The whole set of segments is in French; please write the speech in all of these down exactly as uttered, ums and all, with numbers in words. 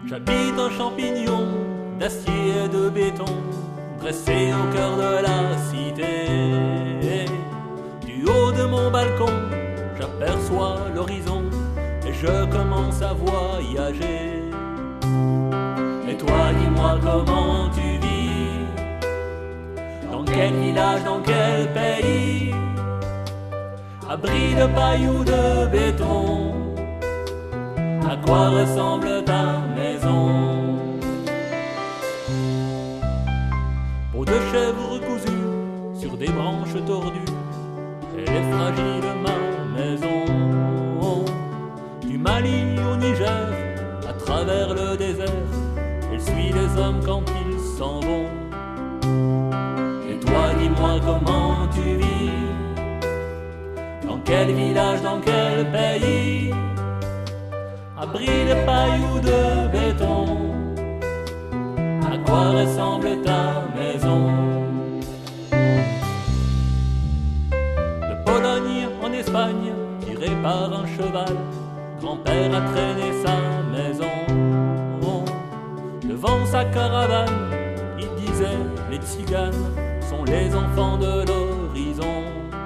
J'habite un champignon d'acier et de béton, dressé au cœur de la cité. Du haut de mon balcon, j'aperçois l'horizon et je commence à voyager. Et toi, dis-moi comment tu vis, dans quel village, dans quel pays, abri de paille ou de béton, à quoi ressemble ta maison? Peau de chèvre cousue sur des branches tordues, elle est fragile ma maison. Du Mali au Niger, à travers le désert, elle suit les hommes quand ils s'en vont. Et toi, dis-moi comment tu vis, dans quel village, dans quel pays, abri de paille ou de béton, à quoi ressemble ta maison? De Pologne en Espagne, tiré par un cheval, grand-père a traîné sa maison. Devant sa caravane, il disait, les tziganes sont les enfants de l'horizon.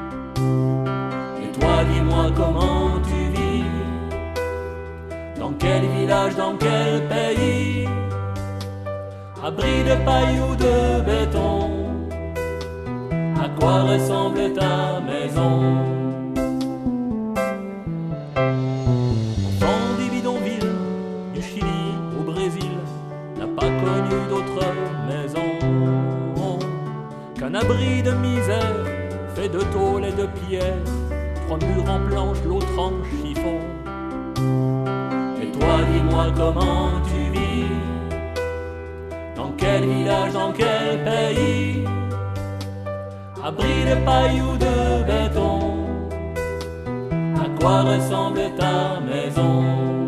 Et toi, dis-moi comment tu vis, dans quel village, dans quel pays, abri de paille ou de béton, à quoi ressemble ta maison? Enfant des bidonvilles, du Chili au Brésil, n'a pas connu d'autre maison qu'un abri de misère, fait de tôle et de pierre, trois murs en planche, l'autre en chiffon. Et toi, dis-moi comment tu vis, dans quel village, dans quel pays, abri de paille ou de béton, à quoi ressemble ta maison?